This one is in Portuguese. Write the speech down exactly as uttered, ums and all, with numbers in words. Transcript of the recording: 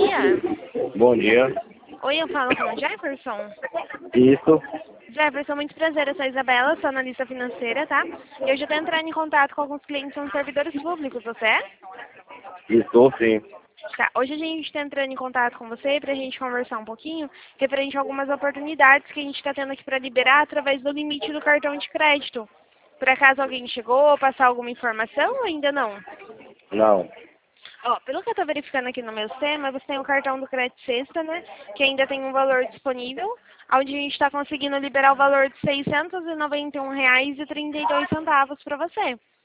dia. Bom dia. Oi, eu falo com o Jefferson. Isso. Jefferson, muito prazer, eu sou a Isabela, sou analista financeira, tá? E hoje eu tô entrando em contato com alguns clientes que são servidores públicos, você é? Estou sim. Tá, hoje a gente está entrando em contato com você para a gente conversar um pouquinho referente a algumas oportunidades que a gente está tendo aqui para liberar através do limite do cartão de crédito. Por acaso alguém chegou, passar alguma informação ou ainda não? Não. Ó, pelo que eu estou verificando aqui no meu sistema, você tem o cartão do Crédito Sexta, né? Que ainda tem um valor disponível, onde a gente está conseguindo liberar o valor de seiscentos e noventa e um reais e trinta e dois centavos para você.